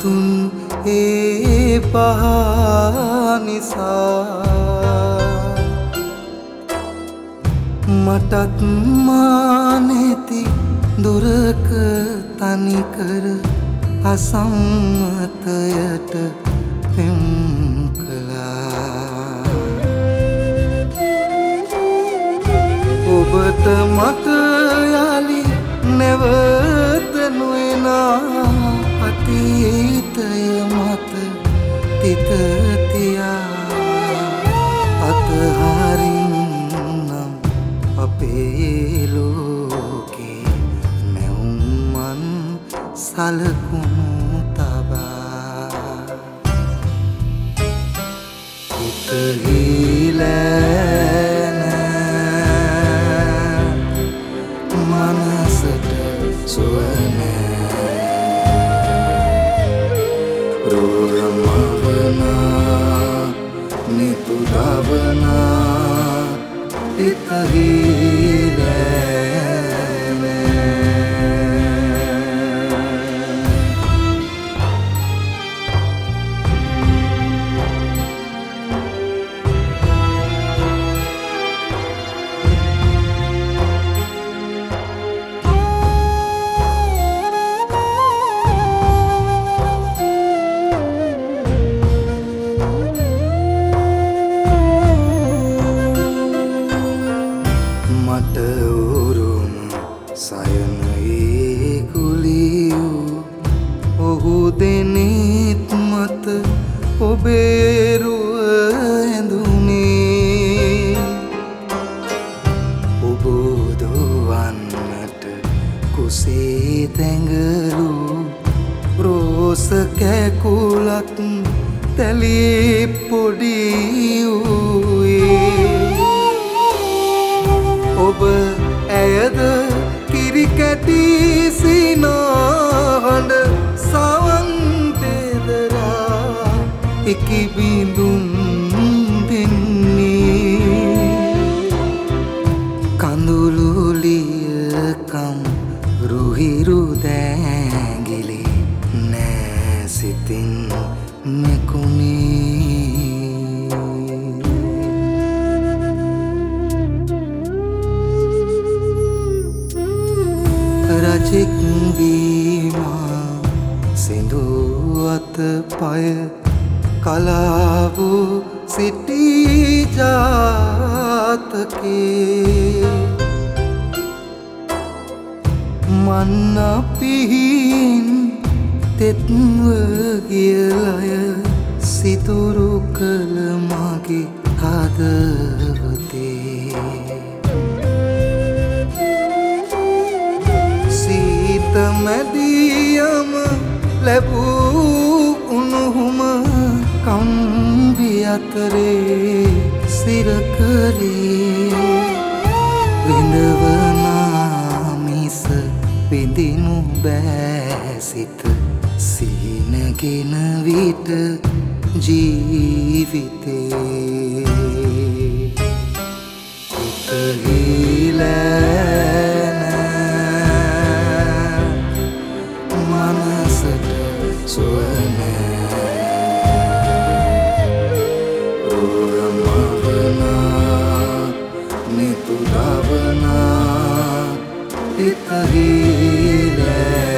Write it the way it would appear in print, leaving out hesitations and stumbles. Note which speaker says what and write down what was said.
Speaker 1: සතුන් ඒ පහනිසා මටත් මා නැති දුරක තනිකර අසම්මතයට පෙම් කළා. ඔබට මට යලි නැවත නොයනා අතීතය මත තිත තියා අතහරින්නම් අපේ ලෝකේ නැවුම්මන් සලකුණු තබා හිත හිලෑන මනසට සුවනෑ රෝරමවනා නිතුදවනා හිත හිලෑන මට උරුම සයනයේ කුලියූ ඔහු දෙනෙත් මත ඔබේ රුව ඇඳුනේ ඔබ දොවන්නට කුසේ තැඟලූ රෝස කැකුලක් තැලී පොඩි වූයේ ඔබ ඇයද කිරිකැටි සිනාහඬ සවන් දෙදරා එකි බිඳුම් දෙන්නේ කඳුළුලියකම් රුහිරු දෑගිලි නෑ සිතින් මෙකුණේ රජෙක් වීමා සිඳු අත පය කලාවු සිටි ජාතකේ මන්න පිහින් තෙත්ව ගියලය සිතුරු කළ මගේ හදවතේ මැදියම ලැබූ උණුහුම කම්බි අතරේ සිරකරේ විඳවනා මිස විඳිනු බෑසිත සිහිනගෙන විට ජීවිතේ හිත හිලෑන මනසට සුවනෑ රෝරමවනා නිතුදවනා හිත හිලෑන